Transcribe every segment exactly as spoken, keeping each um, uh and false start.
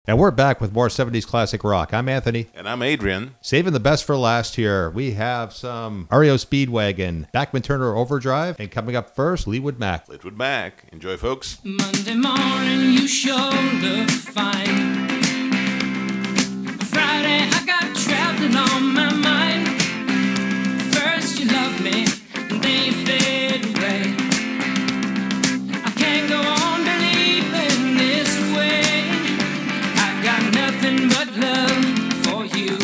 And we're back with more seventies classic rock. I'm Anthony. And I'm Adrian. Saving the best for last here. We have some R E O Speedwagon, Bachman Turner Overdrive, and coming up first, Fleetwood Mac. Fleetwood Mac. Enjoy, folks. Monday morning, you sure look fine. Friday, I got traveling on my mind. First you love me, and then you fade away. I can't go on believing this way. I got nothing but love for you.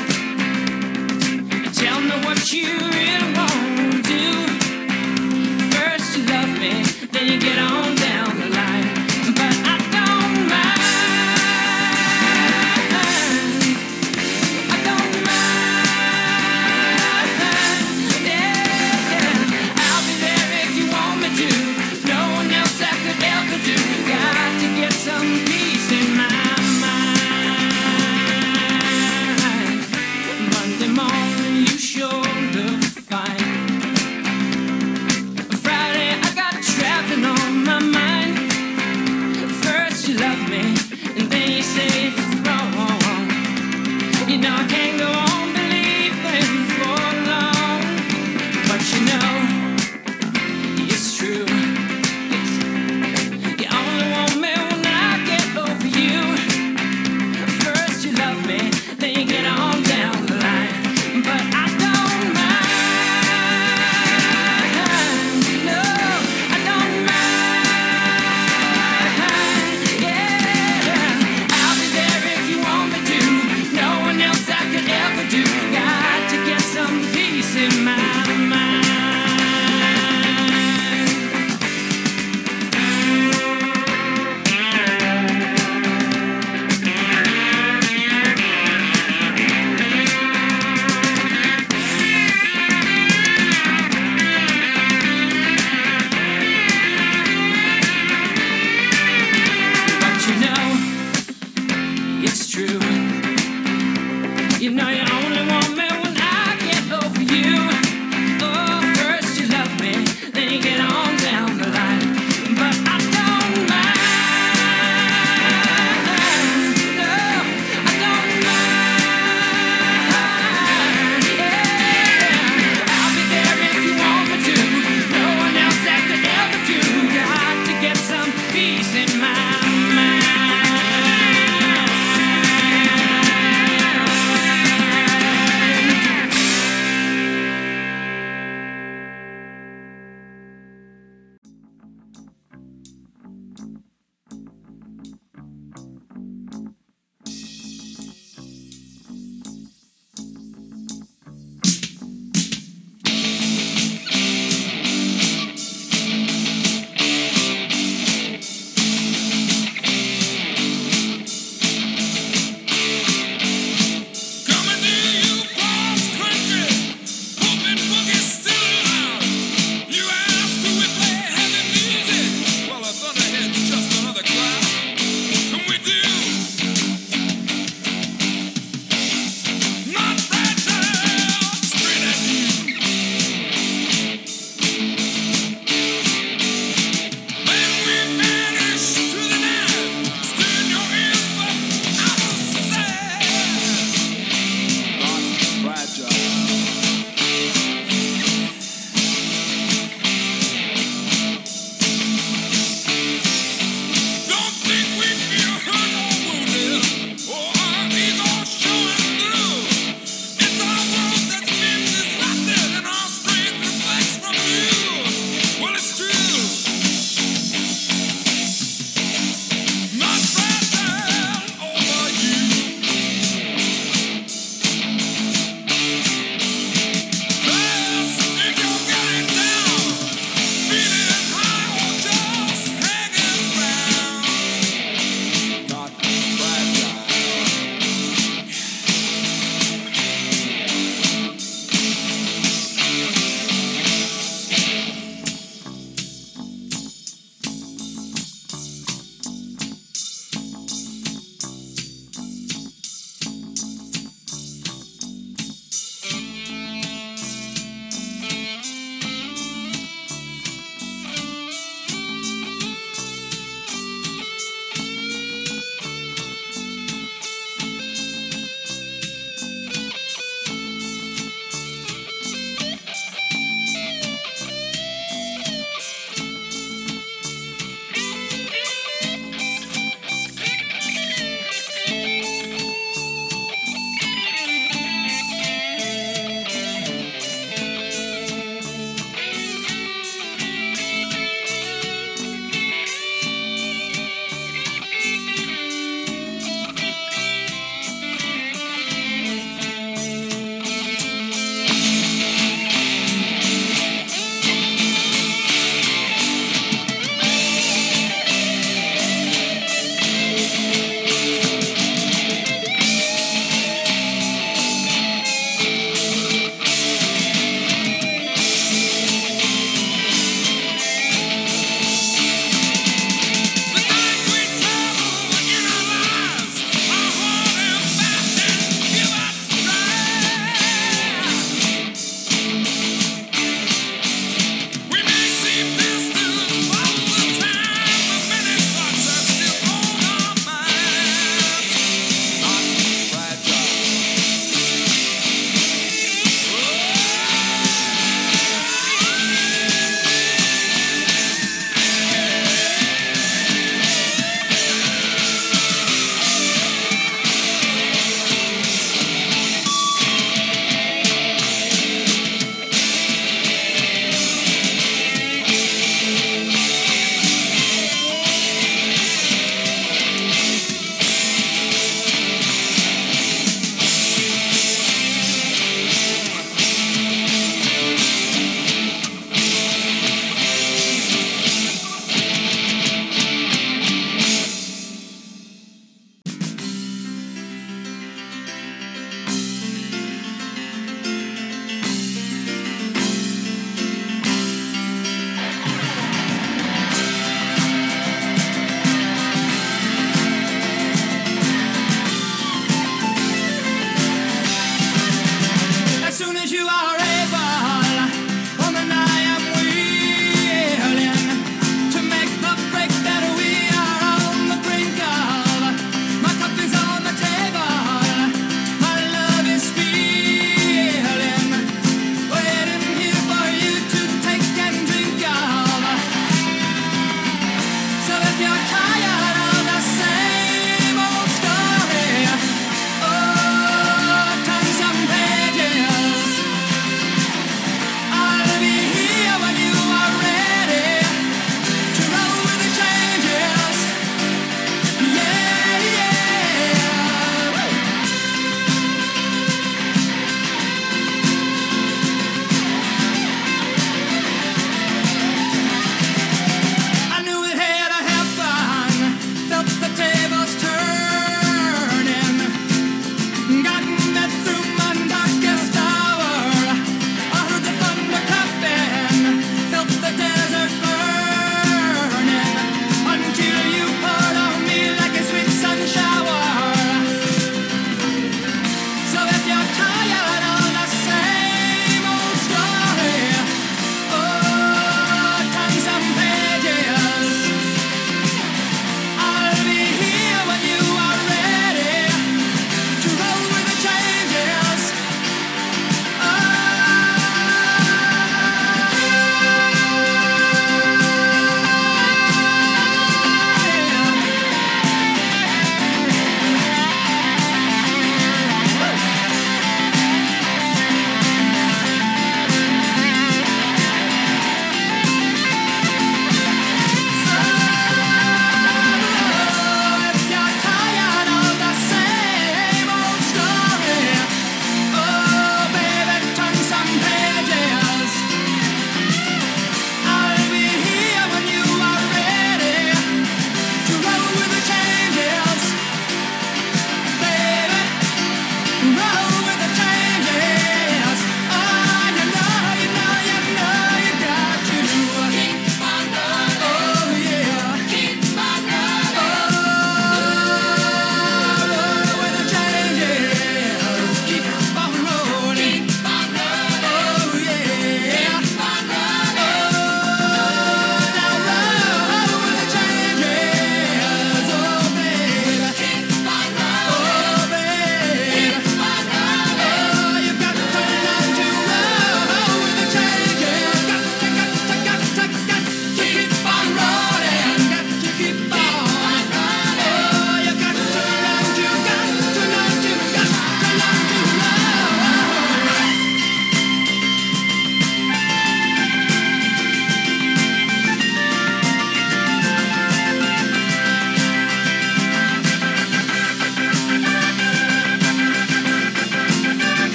Tell me what you really want to do. First you love me, then you get on down the line. But I don't mind. I don't mind. Yeah, yeah. I'll be there if you want me to. No one else I could ever do. Got to get some peace in my mind. Monday morning, you sure look fine. Friday, I got traveling on my mind. First you love me, and then you say it's wrong. You know I can't go on believing for long. But you know, it's true. Yes. You only want me when I get over you. First you love me, then you get on down the line. But I don't mind. No, I don't mind. Yeah, I'll be there if you want me to. No one else I could ever do. Got to get some peace in my mind. But you know, it's true. You know you only want me when I get over you. Oh, first you love me, then you get on down the line. But I don't mind. No, I don't mind. Yeah, I'll be there if you want me to. No one else I could ever do. Got to get some peace in my mind.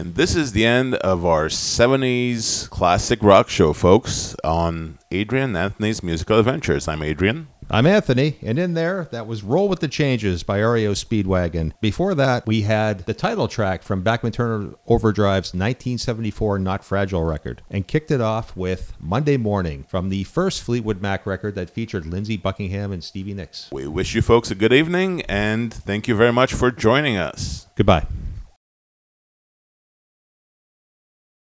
And this is the end of our seventies classic rock show, folks, on Adrian and Anthony's Musical Adventures. I'm Adrian. I'm Anthony, and in there, that was Roll With the Changes by R E O Speedwagon. Before that, we had the title track from Bachman Turner Overdrive's nineteen seventy-four Not Fragile record, and kicked it off with Monday Morning from the first Fleetwood Mac record that featured Lindsey Buckingham and Stevie Nicks. We wish you folks a good evening, and thank you very much for joining us. Goodbye.